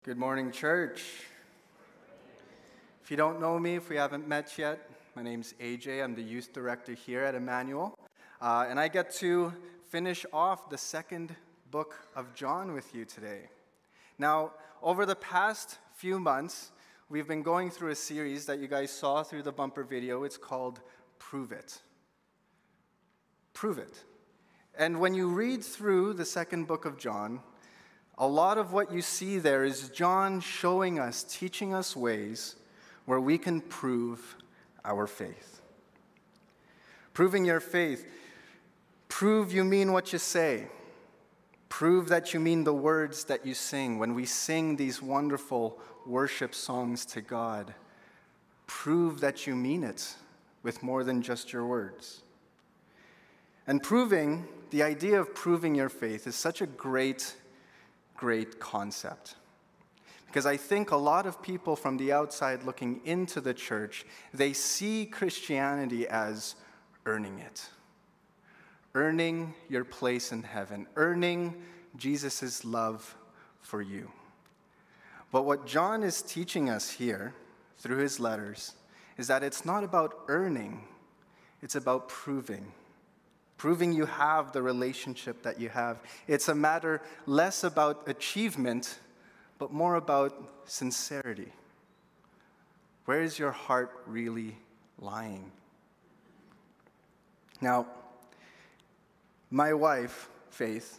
Good morning, church. If you don't know me, if we haven't met yet, my name's AJ. I'm the youth director here at Emmanuel. And I get to finish off the second book of John with you today. Now, over the past few months, we've been going through a series that you guys saw through the bumper video. It's called Prove It. Prove It. And when you read through the second book of John, a lot of what you see there is John showing us, teaching us ways where we can prove our faith. Proving your faith. Prove you mean what you say. Prove that you mean the words that you sing. When we sing these wonderful worship songs to God, prove that you mean it with more than just your words. And the idea of proving your faith is such a great concept. Because I think a lot of people from the outside looking into the church, they see Christianity as earning it. Earning your place in heaven. Earning Jesus' love for you. But what John is teaching us here, through his letters, is that it's not about earning, it's about proving. Proving you have the relationship that you have. It's a matter less about achievement, but more about sincerity. Where is your heart really lying? Now, my wife, Faith,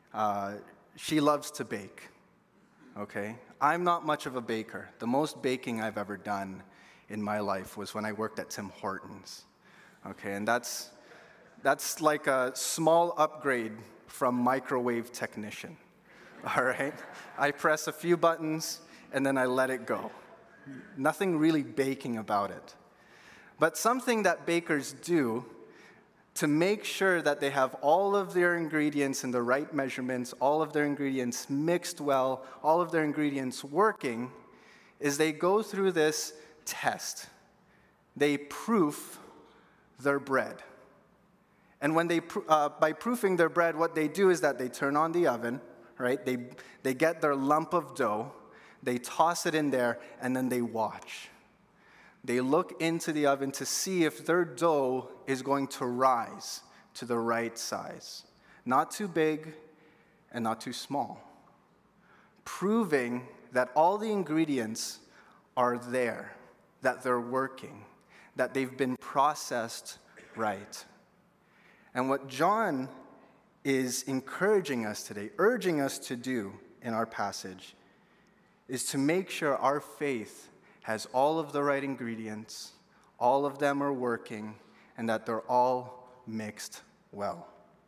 she loves to bake, okay? I'm not much of a baker. The most baking I've ever done in my life was when I worked at Tim Hortons, okay? And that's like a small upgrade from microwave technician, all right? I press a few buttons, and then I let it go. Nothing really baking about it. But something that bakers do to make sure that they have all of their ingredients in the right measurements, all of their ingredients mixed well, all of their ingredients working, is they go through this test. They proof their bread. And when by proofing their bread, what they do is that they turn on the oven, right? They get their lump of dough, they toss it in there, and then they watch. They look into the oven to see if their dough is going to rise to the right size. Not too big and not too small. Proving that all the ingredients are there, that they're working, that they've been processed right. And what John is encouraging us today, urging us to do in our passage, is to make sure our faith has all of the right ingredients, all of them are working, and that they're all mixed well.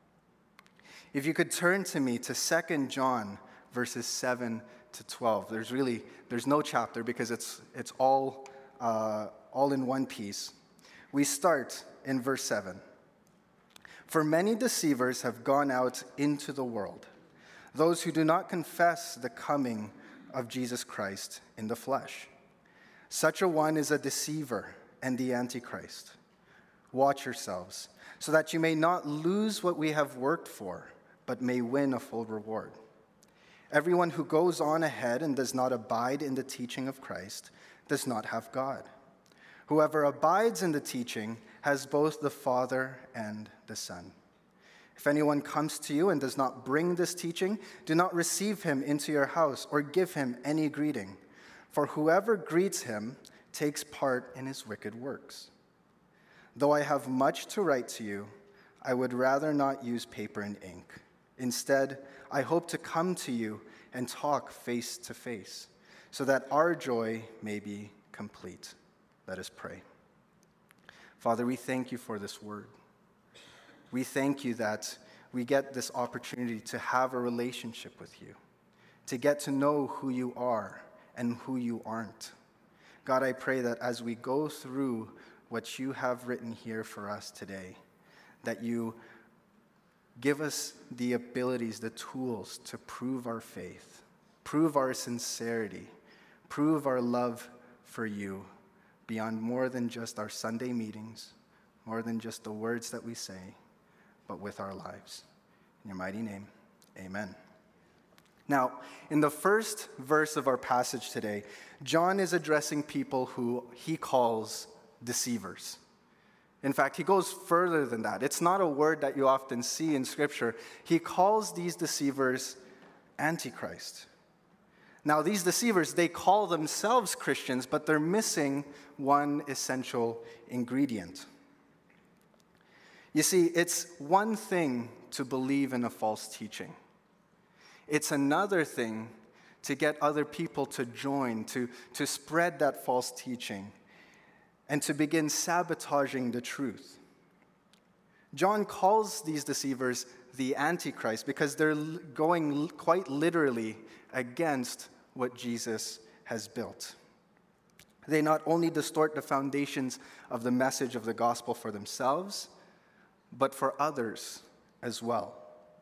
If you could turn to me to 2 John verses 7 to 12. There's no chapter because it's all in one piece. We start in verse 7. For many deceivers have gone out into the world, those who do not confess the coming of Jesus Christ in the flesh. Such a one is a deceiver and the Antichrist. Watch yourselves, so that you may not lose what we have worked for, but may win a full reward. Everyone who goes on ahead and does not abide in the teaching of Christ does not have God. Whoever abides in the teaching has both the Father and the Son. If anyone comes to you and does not bring this teaching, do not receive him into your house or give him any greeting, for whoever greets him takes part in his wicked works. Though I have much to write to you, I would rather not use paper and ink. Instead, I hope to come to you and talk face to face, so that our joy may be complete. Let us pray. Father, we thank you for this word. We thank you that we get this opportunity to have a relationship with you, to get to know who you are and who you aren't. God, I pray that as we go through what you have written here for us today, that you give us the abilities, the tools to prove our faith, prove our sincerity, prove our love for you, beyond more than just our Sunday meetings, more than just the words that we say, but with our lives. In your mighty name, amen. Now, in the first verse of our passage today, John is addressing people who he calls deceivers. In fact, he goes further than that. It's not a word that you often see in Scripture. He calls these deceivers Antichrist. Now, these deceivers, they call themselves Christians, but they're missing one essential ingredient. You see, it's one thing to believe in a false teaching. It's another thing to get other people to join, to spread that false teaching, and to begin sabotaging the truth. John calls these deceivers the Antichrist because they're going quite literally against what Jesus has built. They not only distort the foundations of the message of the gospel for themselves, but for others as well.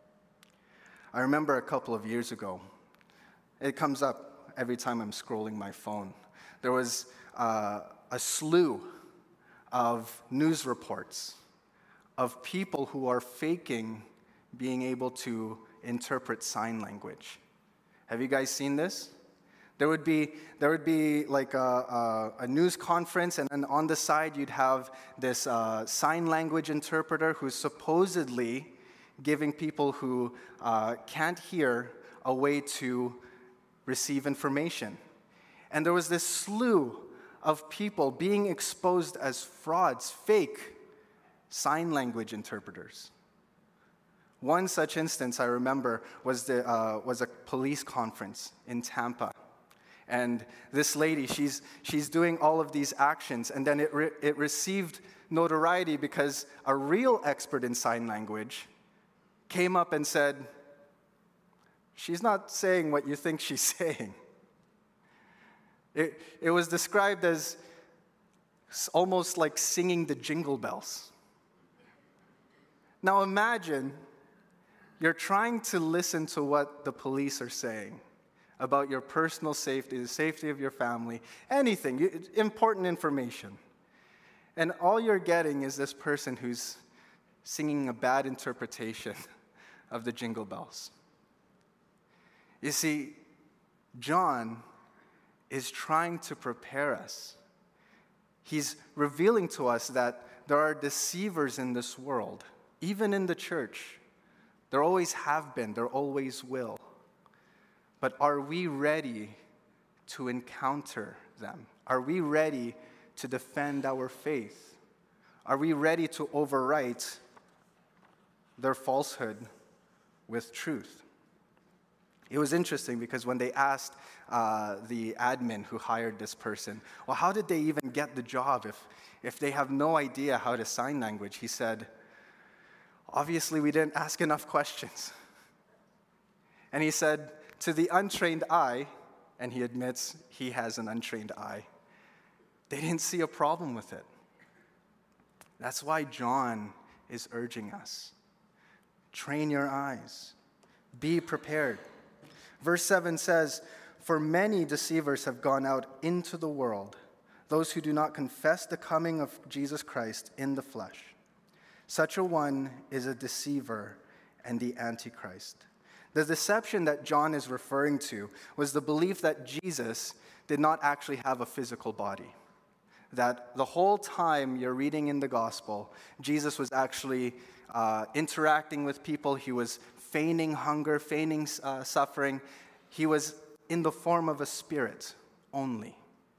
I remember a couple of years ago, it comes up every time I'm scrolling my phone. There was a slew of news reports of people who are faking being able to interpret sign language. Have you guys seen this? There would be like a news conference, and then on the side you'd have this sign language interpreter who's supposedly giving people who can't hear a way to receive information. And there was this slew of people being exposed as frauds, fake sign language interpreters. One such instance I remember was a police conference in Tampa. And this lady, she's doing all of these actions, and then it received notoriety because a real expert in sign language came up and said, "She's not saying what you think she's saying." It was described as almost like singing the Jingle Bells. Now imagine you're trying to listen to what the police are saying about your personal safety, the safety of your family, anything, important information. And all you're getting is this person who's singing a bad interpretation of the Jingle Bells. You see, John is trying to prepare us. He's revealing to us that there are deceivers in this world, even in the church. There always have been, there always will. But are we ready to encounter them? Are we ready to defend our faith? Are we ready to overwrite their falsehood with truth? It was interesting because when they asked the admin who hired this person, well, how did they even get the job if they have no idea how to sign language? He said, obviously we didn't ask enough questions. And he said, to the untrained eye, and he admits he has an untrained eye, they didn't see a problem with it. That's why John is urging us. Train your eyes. Be prepared. Verse 7 says, "For many deceivers have gone out into the world, those who do not confess the coming of Jesus Christ in the flesh. Such a one is a deceiver and the Antichrist." The deception that John is referring to was the belief that Jesus did not actually have a physical body. That the whole time you're reading in the gospel, Jesus was actually interacting with people. He was feigning hunger, feigning suffering. He was in the form of a spirit only.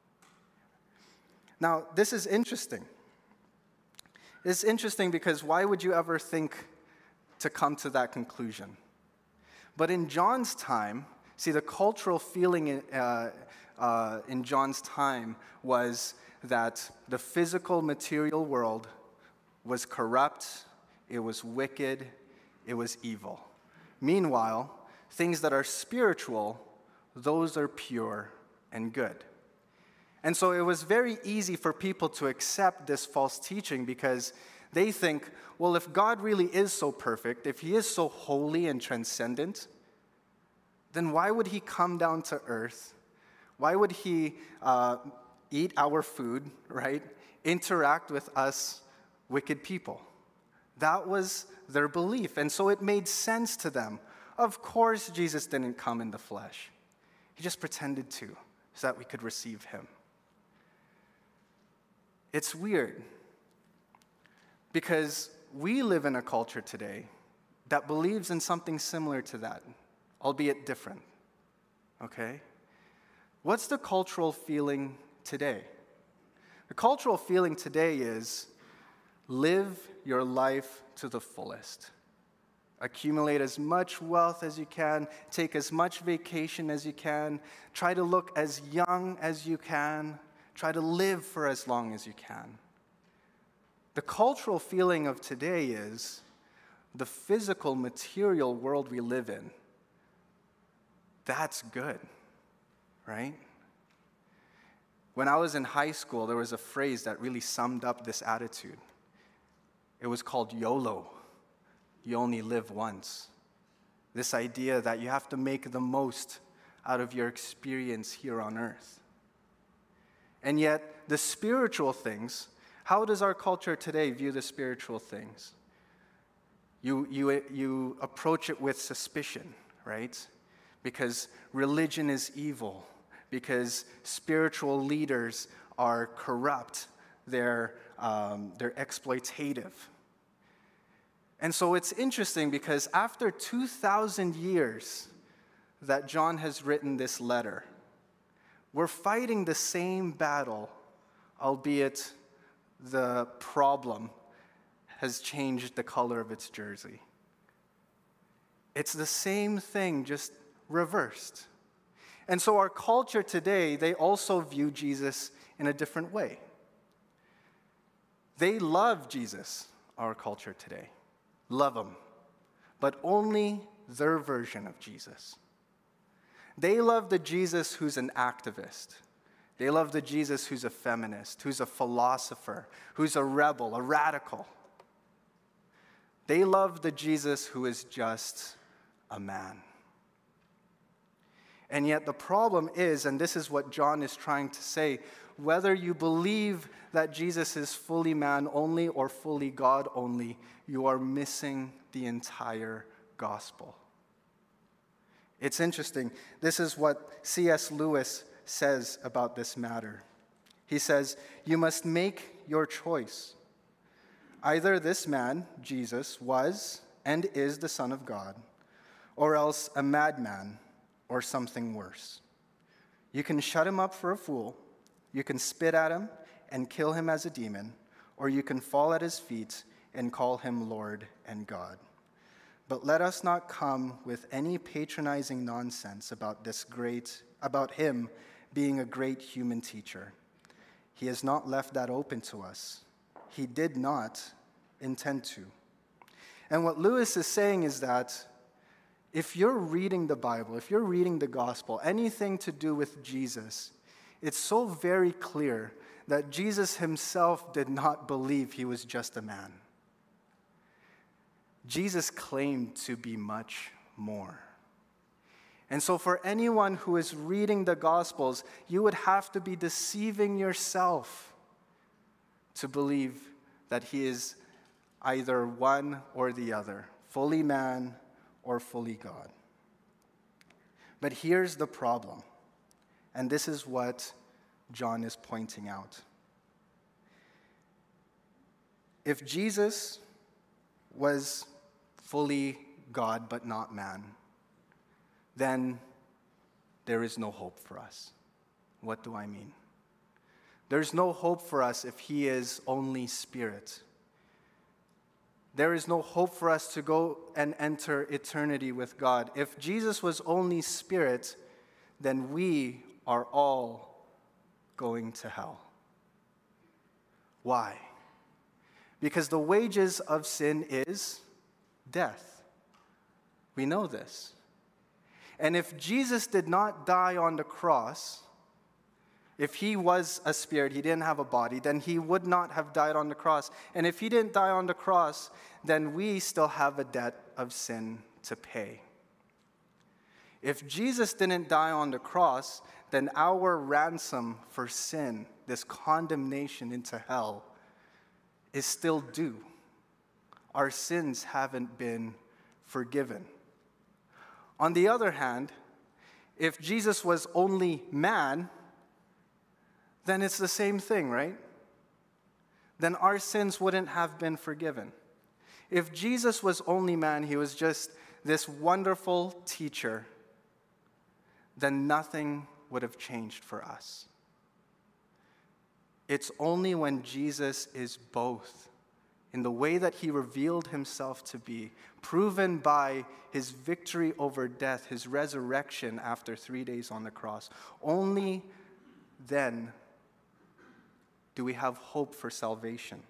Now, this is interesting. It's interesting because why would you ever think to come to that conclusion? But in John's time, see, the cultural feeling in John's time was that the physical material world was corrupt, it was wicked, it was evil. Meanwhile, things that are spiritual, those are pure and good. And so it was very easy for people to accept this false teaching because they think, well, if God really is so perfect, if he is so holy and transcendent, then why would he come down to earth? Why would he eat our food, right? Interact with us wicked people? That was their belief. And so it made sense to them. Of course, Jesus didn't come in the flesh. He just pretended to so that we could receive him. It's weird because we live in a culture today that believes in something similar to that, albeit different. Okay? What's the cultural feeling today? The cultural feeling today is live your life to the fullest. Accumulate as much wealth as you can, take as much vacation as you can, try to look as young as you can, try to live for as long as you can. The cultural feeling of today is the physical, material world we live in. That's good, right? When I was in high school, there was a phrase that really summed up this attitude. It was called YOLO. You only live once. This idea that you have to make the most out of your experience here on earth. And yet, the spiritual things, how does our culture today view the spiritual things? You approach it with suspicion, right? Because religion is evil, because spiritual leaders are corrupt, they're exploitative. And so it's interesting because after 2,000 years that John has written this letter, we're fighting the same battle, albeit the problem has changed the color of its jersey. It's the same thing, just reversed. And so our culture today, they also view Jesus in a different way. They love Jesus, our culture today. Love him, but only their version of Jesus. They love the Jesus who's an activist. They love the Jesus who's a feminist, who's a philosopher, who's a rebel, a radical. They love the Jesus who is just a man. And yet the problem is, and this is what John is trying to say, whether you believe that Jesus is fully man only or fully God only, you are missing the entire gospel. It's interesting. This is what C.S. Lewis says about this matter. He says, "You must make your choice. Either this man, Jesus, was and is the Son of God, or else a madman or something worse. You can shut him up for a fool, you can spit at him and kill him as a demon, or you can fall at his feet and call him Lord and God. But let us not come with any patronizing nonsense about him being a great human teacher. He has not left that open to us. He did not intend to." And what Lewis is saying is that if you're reading the Bible, if you're reading the gospel, anything to do with Jesus, it's so very clear that Jesus himself did not believe he was just a man. Jesus claimed to be much more. And so for anyone who is reading the Gospels, you would have to be deceiving yourself to believe that he is either one or the other, fully man or fully God. But here's the problem, and this is what John is pointing out. If Jesus was fully God but not man, then there is no hope for us. What do I mean? There's no hope for us if he is only spirit. There is no hope for us to go and enter eternity with God. If Jesus was only spirit, then we are all going to hell. Why? Because the wages of sin is death. We know this. And if Jesus did not die on the cross, if he was a spirit, he didn't have a body, then he would not have died on the cross. And if he didn't die on the cross, then we still have a debt of sin to pay. If Jesus didn't die on the cross, then our ransom for sin, this condemnation into hell, is still due. Our sins haven't been forgiven. On the other hand, if Jesus was only man, then it's the same thing, right? Then our sins wouldn't have been forgiven. If Jesus was only man, he was just this wonderful teacher, then nothing would have changed for us. It's only when Jesus is both, in the way that he revealed himself to be, proven by his victory over death, his resurrection after 3 days on the cross, only then do we have hope for salvation.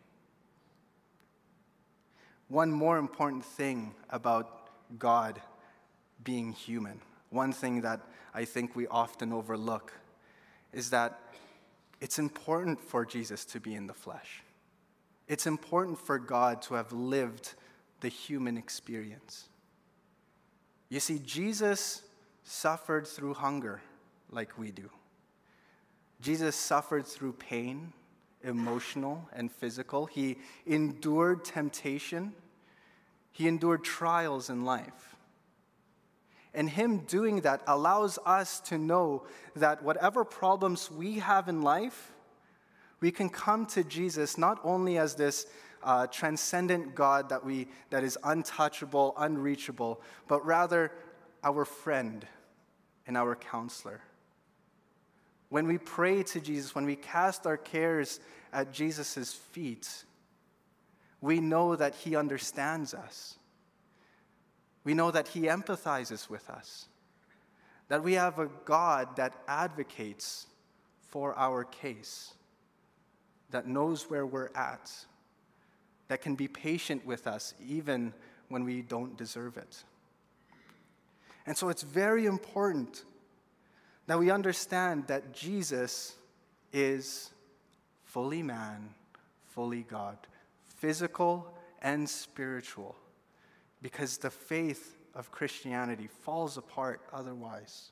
One more important thing about God being human, one thing that I think we often overlook, is that it's important for Jesus to be in the flesh. It's important for God to have lived the human experience. You see, Jesus suffered through hunger like we do. Jesus suffered through pain, emotional and physical. He endured temptation. He endured trials in life. And him doing that allows us to know that whatever problems we have in life, we can come to Jesus not only as this transcendent God that is untouchable, unreachable, but rather our friend and our counselor. When we pray to Jesus, when we cast our cares at Jesus' feet, we know that he understands us. We know that he empathizes with us, that we have a God that advocates for our case, that knows where we're at, that can be patient with us even when we don't deserve it. And so it's very important that we understand that Jesus is fully man, fully God, physical and spiritual, because the faith of Christianity falls apart otherwise.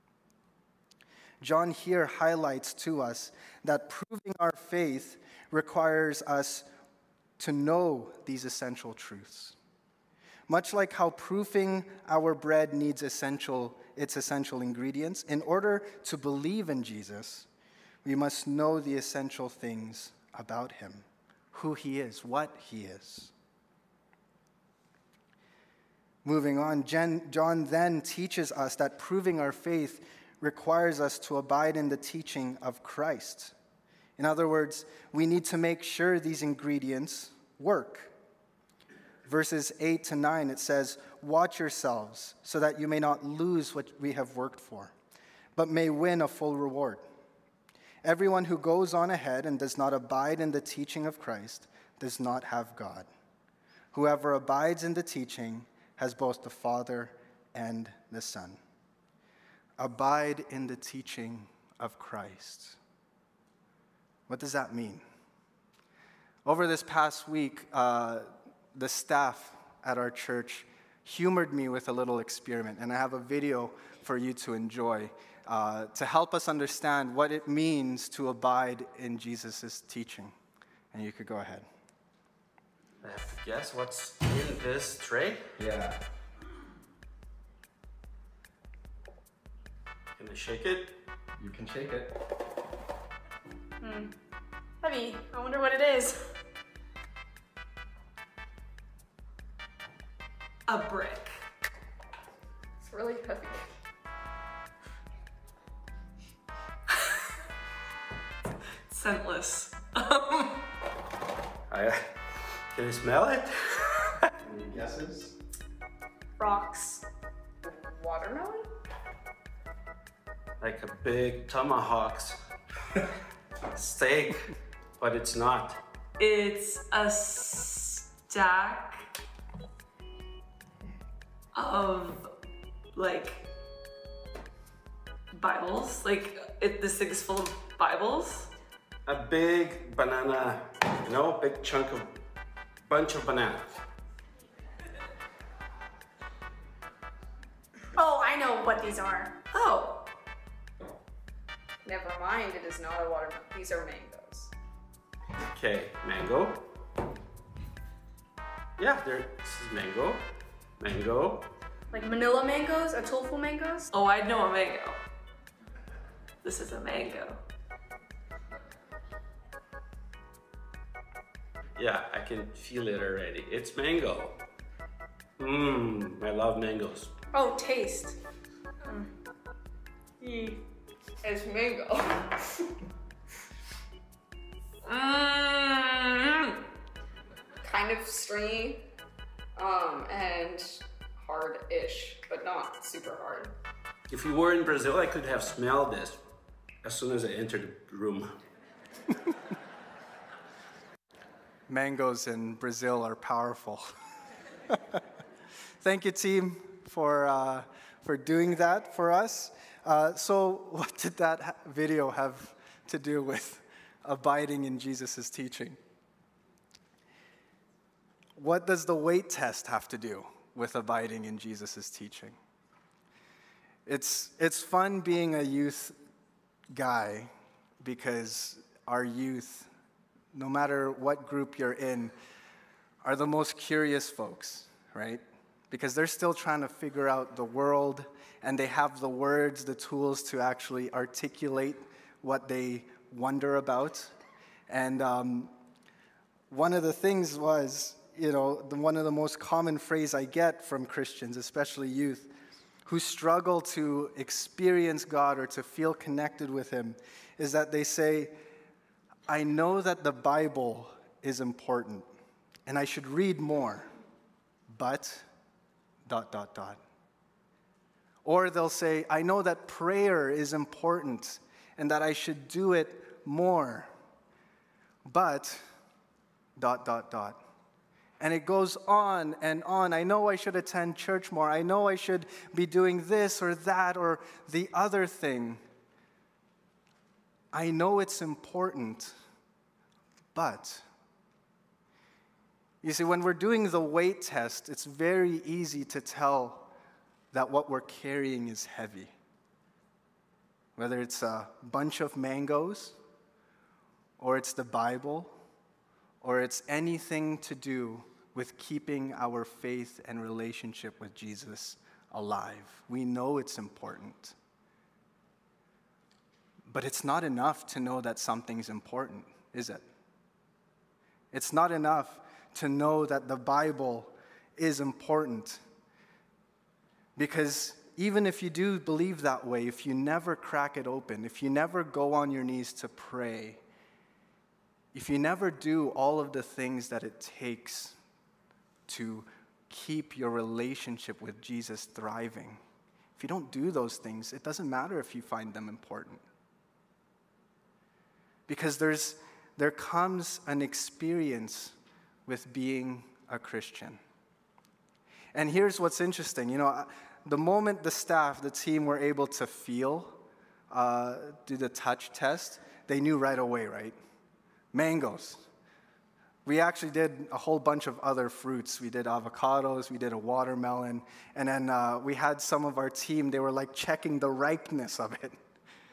John here highlights to us that proving our faith requires us to know these essential truths. Much like how proofing our bread needs its essential ingredients, in order to believe in Jesus, we must know the essential things about him, who he is, what he is. Moving on, John then teaches us that proving our faith requires us to abide in the teaching of Christ. In other words, we need to make sure these ingredients work. Verses 8 to 9, it says, "Watch yourselves so that you may not lose what we have worked for, but may win a full reward. Everyone who goes on ahead and does not abide in the teaching of Christ does not have God. Whoever abides in the teaching has both the Father and the Son." Abide in the teaching of Christ. What does that mean? Over this past week, the staff at our church humored me with a little experiment, and I have a video for you to enjoy to help us understand what it means to abide in Jesus' teaching. And you could go ahead. I have to guess what's in this tray. Yeah. Can I shake it? You can shake it. Heavy. I wonder what it is. A brick. It's really heavy. Scentless. Can you smell it? Any guesses? Rocks. Watermelon? Like a big tomahawk steak, but it's not. It's a stack of like Bibles. This thing's full of Bibles. A big banana, big bunch of bananas. Oh, I know what these are. Oh. Never mind, it is not a watermelon. These are mangoes. Okay, mango. Yeah, this is mango. Mango. Like Manila mangoes, Atulfo mangoes? Oh, I know a mango. This is a mango. Yeah, I can feel it already. It's mango. I love mangoes. Oh, taste. It's mango. Kind of stringy, and hard-ish, but not super hard. If you were in Brazil, I could have smelled this as soon as I entered the room. Mangoes in Brazil are powerful. Thank you, team, for doing that for us. So what did that video have to do with abiding in Jesus' teaching? What does the weight test have to do with abiding in Jesus' teaching? It's fun being a youth guy because our youth, no matter what group you're in, are the most curious folks, right? Because they're still trying to figure out the world, and they have the words, the tools to actually articulate what they wonder about. And one of the things was, one of the most common phrases I get from Christians, especially youth, who struggle to experience God or to feel connected with Him, is that they say, I know that the Bible is important, and I should read more, but ... Or they'll say, I know that prayer is important, and that I should do it more, but ... And it goes on and on. I know I should attend church more. I know I should be doing this or that or the other thing. I know it's important, but... You see, when we're doing the weight test, it's very easy to tell that what we're carrying is heavy. Whether it's a bunch of mangoes, or it's the Bible, or it's anything to do with keeping our faith and relationship with Jesus alive. We know it's important. But it's not enough to know that something's important, is it? It's not enough to know that the Bible is important. Because even if you do believe that way, if you never crack it open, if you never go on your knees to pray, if you never do all of the things that it takes to keep your relationship with Jesus thriving, if you don't do those things, it doesn't matter if you find them important. Because there comes an experience with being a Christian. And here's what's interesting. The moment the staff, the team, were able to feel, do the touch test, they knew right away, right? Mangoes. We actually did a whole bunch of other fruits. We did avocados, we did a watermelon, and then we had some of our team, they were like checking the ripeness of it,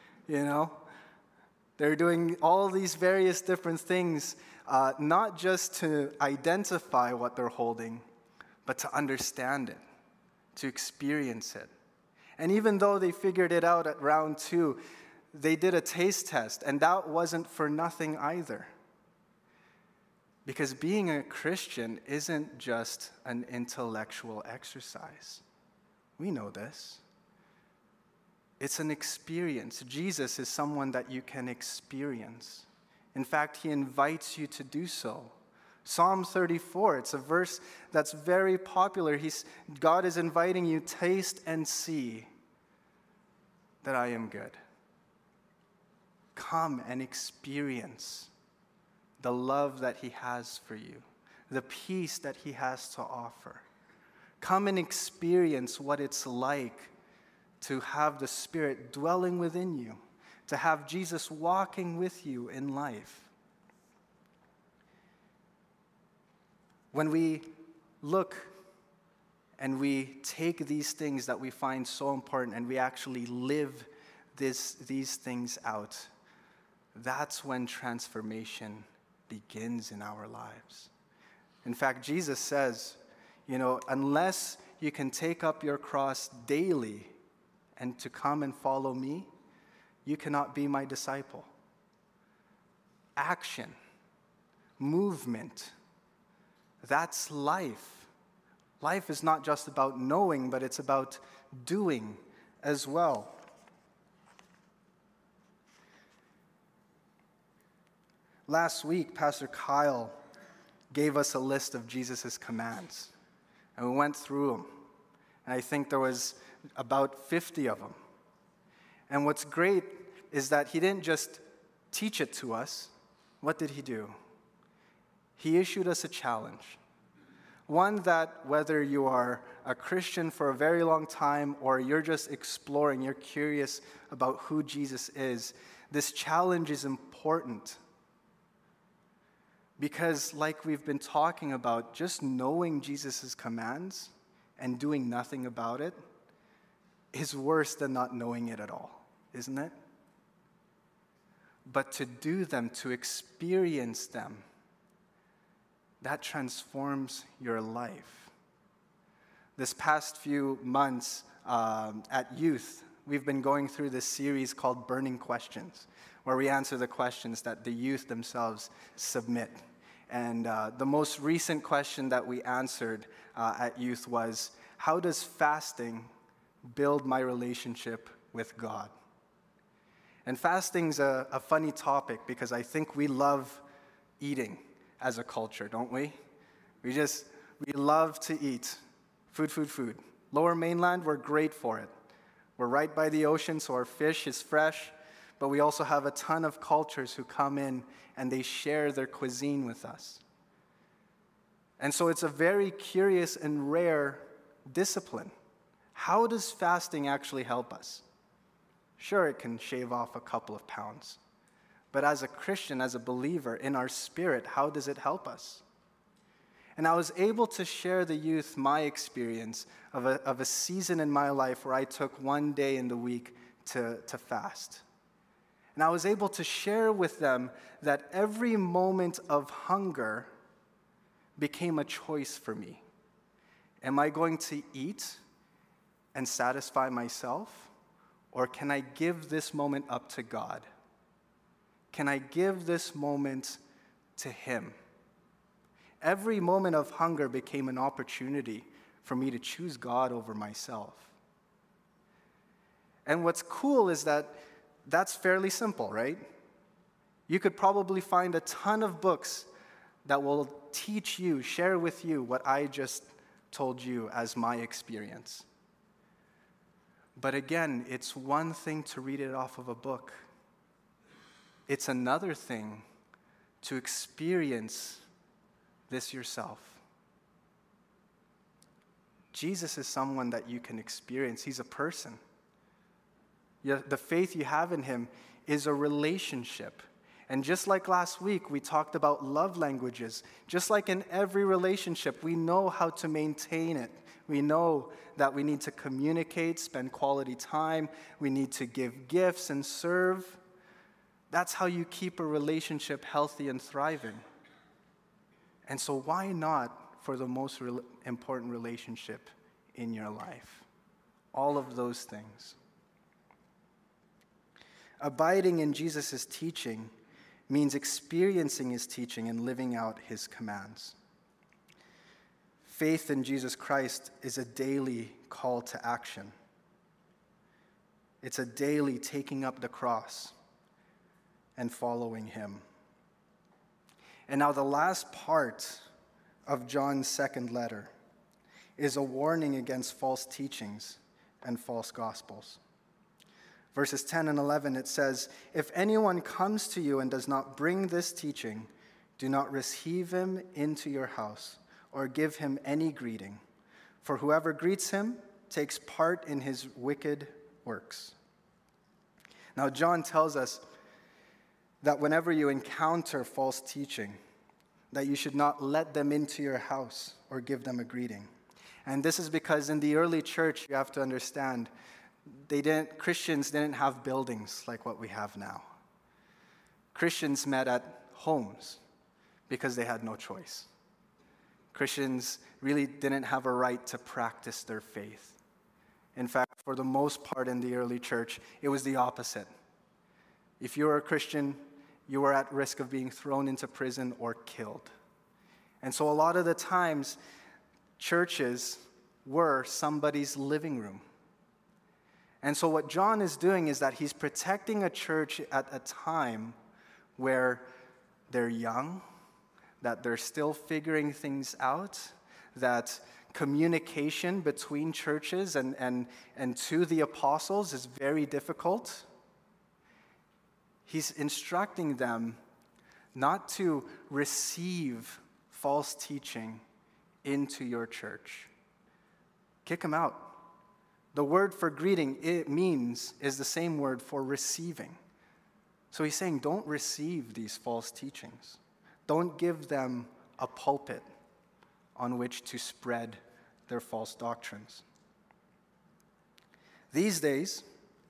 They're doing all these various different things, not just to identify what they're holding, but to understand it, to experience it. And even though they figured it out at round 2, they did a taste test, and that wasn't for nothing either. Because being a Christian isn't just an intellectual exercise. We know this. It's an experience. Jesus is someone that you can experience. In fact, He invites you to do so. Psalm 34, it's a verse that's very popular. God is inviting you, taste and see that I am good. Come and experience the love that He has for you, the peace that He has to offer. Come and experience what it's like to have the Spirit dwelling within you, to have Jesus walking with you in life. When we look and we take these things that we find so important and we actually live these things out, that's when transformation begins in our lives. In fact, Jesus says, unless you can take up your cross daily and to come and follow me, you cannot be my disciple. Action, movement, that's life. Life is not just about knowing, but it's about doing as well. Last week, Pastor Kyle gave us a list of Jesus' commands, and we went through them. And I think there was about 50 of them. And what's great is that he didn't just teach it to us. What did he do? He issued us a challenge. One that whether you are a Christian for a very long time or you're just exploring, you're curious about who Jesus is, this challenge is important. Because like we've been talking about, just knowing Jesus' commands and doing nothing about it is worse than not knowing it at all, isn't it? But to do them, to experience them, that transforms your life. This past few months at youth, we've been going through this series called Burning Questions, where we answer the questions that the youth themselves submit. And the most recent question that we answered at youth was, how does fasting build my relationship with God? And fasting's a funny topic because I think we love eating as a culture, don't we? We love to eat. Food. Lower Mainland, we're great for it. We're right by the ocean, so our fish is fresh, but we also have a ton of cultures who come in and they share their cuisine with us. And so it's a very curious and rare discipline. How does fasting actually help us? Sure, it can shave off a couple of pounds. But as a Christian, as a believer, in our spirit, how does it help us? And I was able to share the youth my experience of a season in my life where I took one day in the week to fast. And I was able to share with them that every moment of hunger became a choice for me. Am I going to eat and satisfy myself, or can I give this moment up to God? Can I give this moment to Him? Every moment of hunger became an opportunity for me to choose God over myself. And what's cool is that that's fairly simple, right? You could probably find a ton of books that will teach you, share with you what I just told you as my experience. But again, it's one thing to read it off of a book. It's another thing to experience this yourself. Jesus is someone that you can experience. He's a person. The faith you have in him is a relationship. And just like last week, we talked about love languages. Just like in every relationship, we know how to maintain it. We know that we need to communicate, spend quality time. We need to give gifts and serve. That's how you keep a relationship healthy and thriving. And so why not for the most important relationship in your life? All of those things. Abiding in Jesus' teaching means experiencing his teaching and living out his commands. Faith in Jesus Christ is a daily call to action. It's a daily taking up the cross and following him. And now the last part of John's second letter is a warning against false teachings and false gospels. Verses 10 and 11, it says, "If anyone comes to you and does not bring this teaching, do not receive him into your house or give him any greeting, for whoever greets him takes part in his wicked works." Now, John tells us that whenever you encounter false teaching, that you should not let them into your house or give them a greeting. And this is because in the early church, you have to understand, Christians didn't have buildings like what we have now. Christians met at homes because they had no choice. Christians really didn't have a right to practice their faith. In fact, for the most part in the early church, it was the opposite. If you were a Christian, you were at risk of being thrown into prison or killed. And so a lot of the times, churches were somebody's living room. And so what John is doing is that he's protecting a church at a time where they're young, that they're still figuring things out, that communication between churches and to the apostles is very difficult. He's instructing them not to receive false teaching into your church. Kick them out. The word for greeting, is the same word for receiving. So he's saying, don't receive these false teachings. Don't give them a pulpit on which to spread their false doctrines. These days,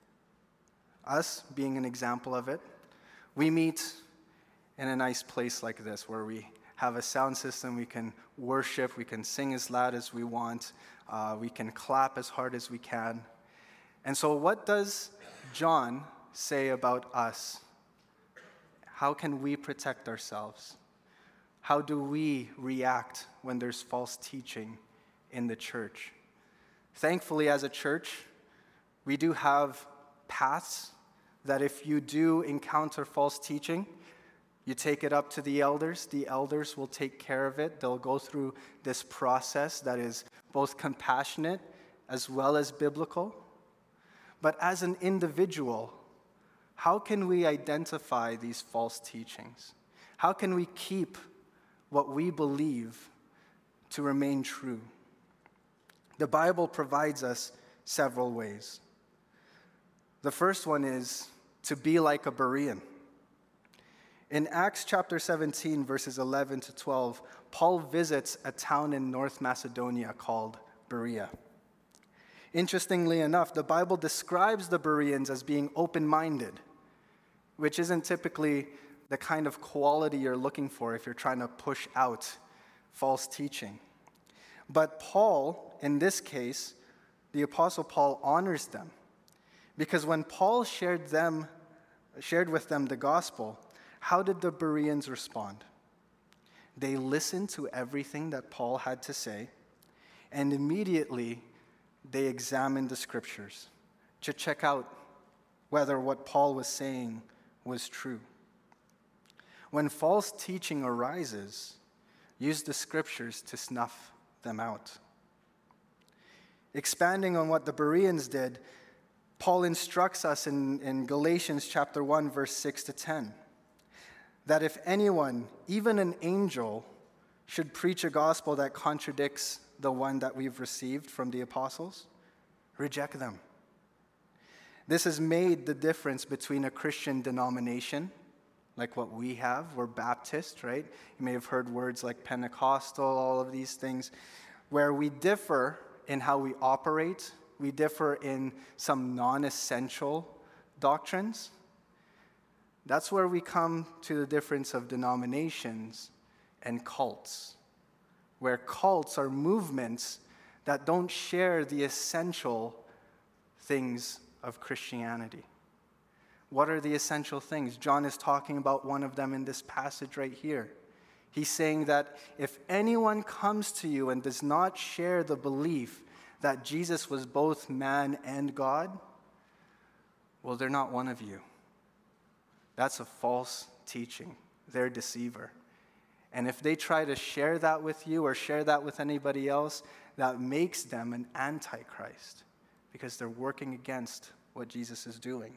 us being an example of it, we meet in a nice place like this where we have a sound system, we can worship, we can sing as loud as we want, we can clap as hard as we can. And so what does John say about us? How can we protect ourselves? How do we react when there's false teaching in the church? Thankfully, as a church, we do have paths that if you do encounter false teaching, you take it up to the elders. The elders will take care of it. They'll go through this process that is both compassionate as well as biblical. But as an individual, how can we identify these false teachings? How can we keep what we believe to remain true? The Bible provides us several ways. The first one is to be like a Berean. In Acts chapter 17, verses 11 to 12, Paul visits a town in North Macedonia called Berea. Interestingly enough, the Bible describes the Bereans as being open-minded, which isn't typically the kind of quality you're looking for if you're trying to push out false teaching. But Paul, in this case, the Apostle Paul honors them, because when Paul shared with them the gospel, how did the Bereans respond? They listened to everything that Paul had to say, and immediately they examined the scriptures to check out whether what Paul was saying was true. When false teaching arises, use the scriptures to snuff them out. Expanding on what the Bereans did, Paul instructs us in Galatians chapter 1, verse 6 to 10, that if anyone, even an angel, should preach a gospel that contradicts the one that we've received from the apostles, reject them. This has made the difference between a Christian denomination, like what we have. We're Baptist, right? You may have heard words like Pentecostal, all of these things, where we differ in how we operate. We differ in some non-essential doctrines. That's where we come to the difference of denominations and cults, where cults are movements that don't share the essential things of Christianity. What are the essential things? John is talking about one of them in this passage right here. He's saying that if anyone comes to you and does not share the belief that Jesus was both man and God, well, they're not one of you. That's a false teaching. They're a deceiver. And if they try to share that with you or share that with anybody else, that makes them an antichrist because they're working against what Jesus is doing.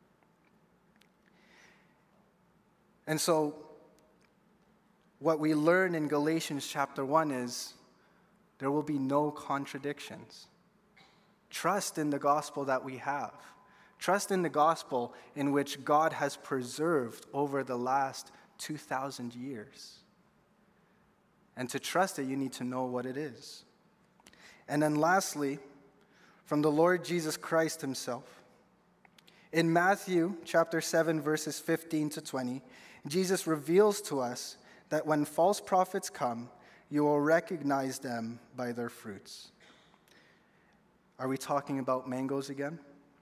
And so what we learn in Galatians chapter 1 is there will be no contradictions. Trust in the gospel that we have. Trust in the gospel in which God has preserved over the last 2,000 years. And to trust it, you need to know what it is. And then lastly, from the Lord Jesus Christ himself. In Matthew chapter 7, verses 15 to 20, Jesus reveals to us that when false prophets come, You will recognize them by their fruits. Are we talking about mangoes again?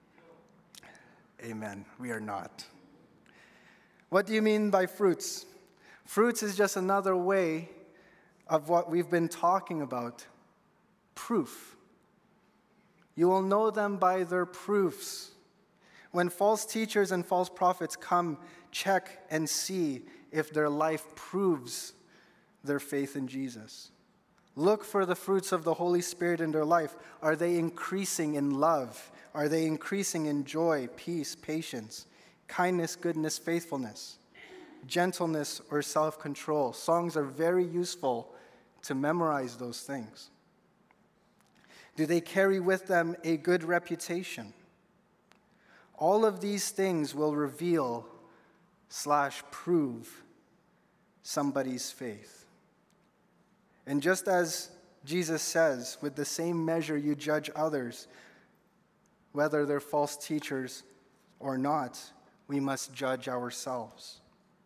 Amen. We are not. What do you mean by fruits? Fruits is just another way of what we've been talking about. Proof. You will know them by their proofs. When false teachers and false prophets come, check and see if their life proves their faith in Jesus. Look for the fruits of the Holy Spirit in their life. Are they increasing in love? Are they increasing in joy, peace, patience, kindness, goodness, faithfulness, gentleness, or self-control? Songs are very useful to memorize those things. Do they carry with them a good reputation? All of these things will reveal / prove somebody's faith. And just as Jesus says, with the same measure you judge others, whether they're false teachers or not, we must judge ourselves.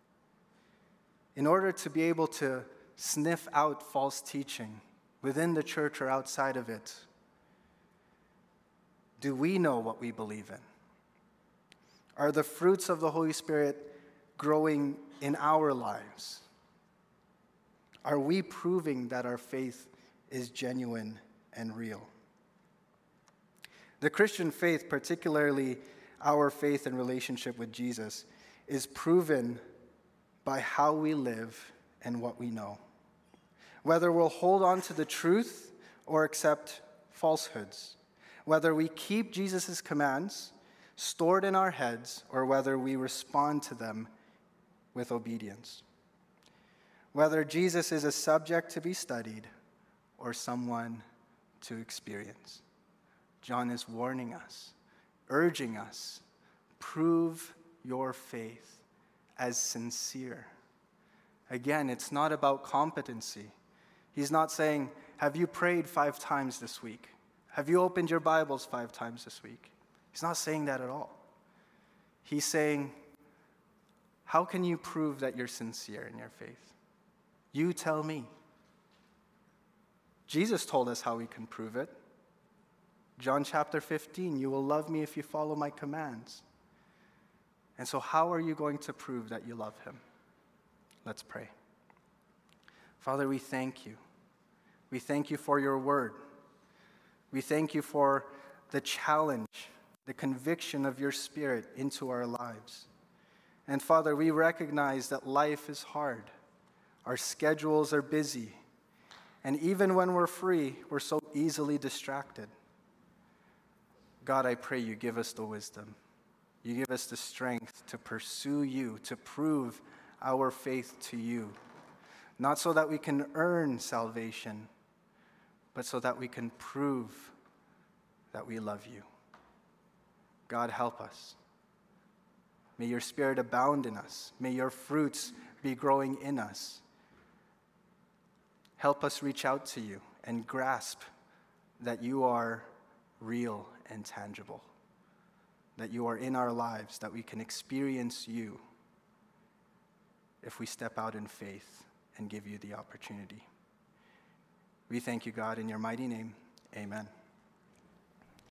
In order to be able to sniff out false teaching within the church or outside of it, do we know what we believe in? Are the fruits of the Holy Spirit growing in our lives? Are we proving that our faith is genuine and real? The Christian faith, particularly our faith and relationship with Jesus, is proven by how we live and what we know. Whether we'll hold on to the truth or accept falsehoods. Whether we keep Jesus' commands stored in our heads or whether we respond to them with obedience. Whether Jesus is a subject to be studied or someone to experience. John is warning us, urging us, prove your faith as sincere. Again, it's not about competency. He's not saying, have you prayed 5 times this week? Have you opened your Bibles 5 times this week? He's not saying that at all. He's saying, how can you prove that you're sincere in your faith? You tell me. Jesus told us how we can prove it. John chapter 15, you will love me if you follow my commands. And so how are you going to prove that you love him? Let's pray. Father, we thank you. We thank you for your word. We thank you for the challenge, the conviction of your Spirit into our lives. And Father, we recognize that life is hard. Our schedules are busy. And even when we're free, we're so easily distracted. God, I pray you give us the wisdom. You give us the strength to pursue you, to prove our faith to you. Not so that we can earn salvation, but so that we can prove that we love you. God, help us. May your Spirit abound in us. May your fruits be growing in us. Help us reach out to you and grasp that you are real and tangible, that you are in our lives, that we can experience you if we step out in faith and give you the opportunity. We thank you, God, in your mighty name. Amen.